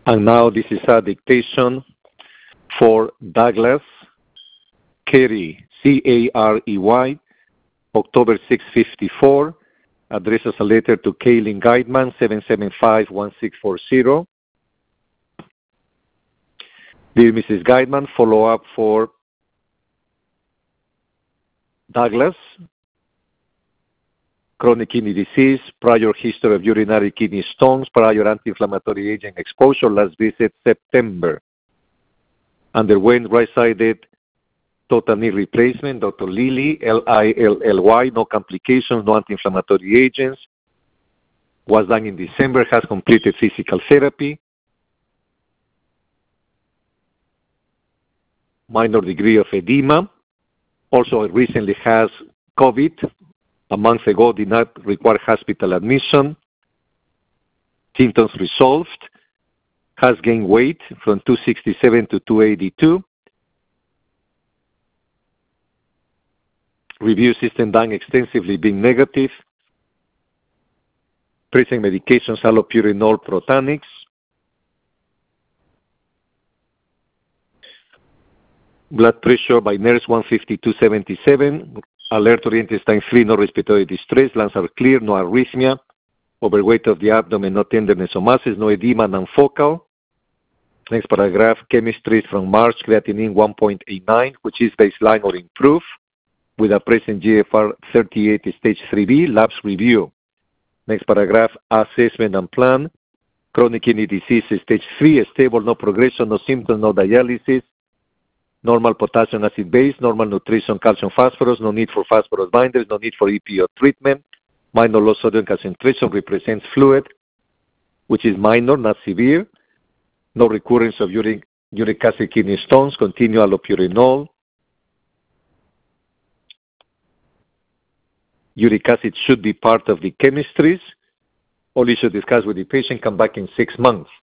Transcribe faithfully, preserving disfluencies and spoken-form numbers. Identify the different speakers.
Speaker 1: And now this is a dictation for Douglas Carey, C A R E Y, October sixth, fifty-four, addresses a letter to Kaylin Guidman, seven seven five, one six four zero. Dear Missus Guidman, follow up for Douglas, chronic kidney disease, prior history of urinary kidney stones, prior anti-inflammatory agent exposure, last visit September. Underwent right-sided total knee replacement, Doctor Lilly, L I L L Y, no complications, no anti-inflammatory agents. Was done in December, has completed physical therapy. Minor degree of edema. Also recently has COVID. A month ago did not require hospital admission. Symptoms resolved. Has gained weight from two sixty-seven to two eighty-two. Review system done extensively being negative. Present medications, allopurinol, Protanix. Blood pressure by nurse one fifty-two seventy-seven. Alert oriented time three, no respiratory distress. Lungs are clear, no arrhythmia. Overweight of the abdomen, no tenderness or masses, no edema, non-focal. Next paragraph, chemistry from March, creatinine one point eight nine, which is baseline or improved, with a present G F R thirty-eight stage three B, labs review. Next paragraph, assessment and plan. Chronic kidney disease stage three, stable, no progression, no symptoms, no dialysis. Normal potassium acid base, normal nutrition, calcium phosphorus, no need for phosphorus binders, no need for E P O treatment. Minor low sodium concentration represents fluid, which is minor, not severe. No recurrence of uric, uric acid kidney stones, continue allopurinol. Uric acid should be part of the chemistries. All issues discussed with the patient, come back in six months.